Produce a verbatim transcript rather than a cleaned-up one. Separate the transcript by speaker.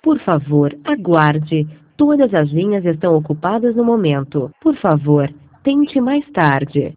Speaker 1: Por favor, aguarde. Todas as linhas estão ocupadas no momento. Por favor, tente mais tarde.